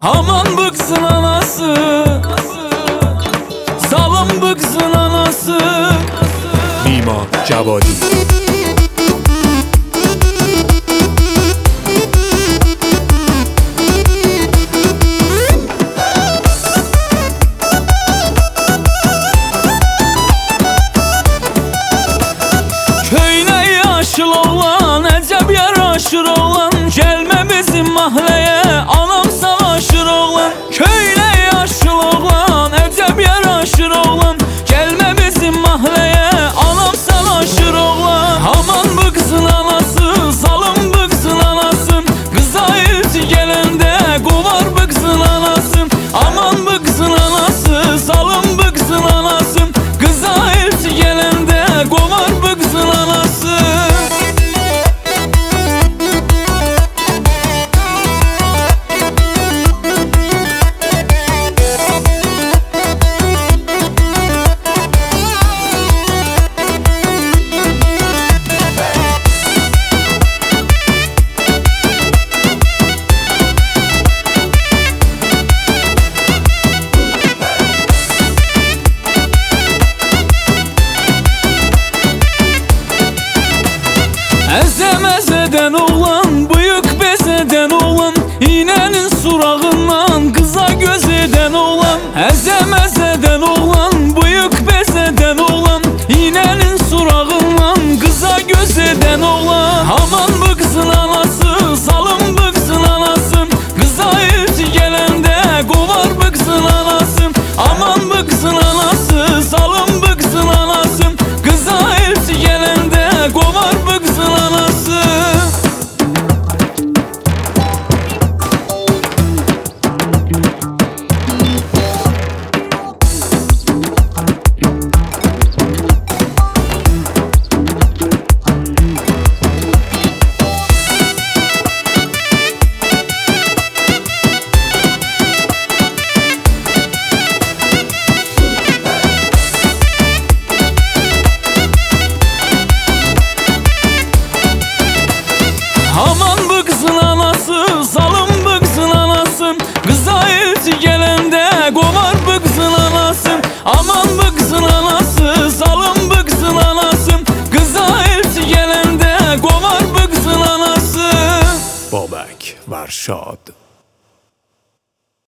Aman bıksın anası, salın bıksın anası. Mimar Cavadi. Köyne yaşıl oğlan, əcəb yaraşır oğlan. Gəlmə bizim mahləyə, anam savaşır oğlan. Köyne yaşıl oğlan, əcəb yaraşır oğlan. Gəlmə bizim mahləyə, anam savaşır oğlan. Aman bu qızın anası, salın bu qızın anası. Qıza elçi gələndə qovar bu qızın anası. Aman bu qızın anası, salın bu qızın anası. Qıza elçi gələndə qovar bu qızın anası. Əzəməzədən oğlan, bıyıq bezədən oğlan. İynənin surağından qıza göz edən oğlan. Əzəməzədən oğlan, bıyıq bezədən oğlan. İynənin surağından qıza göz edən oğlan. Aman bu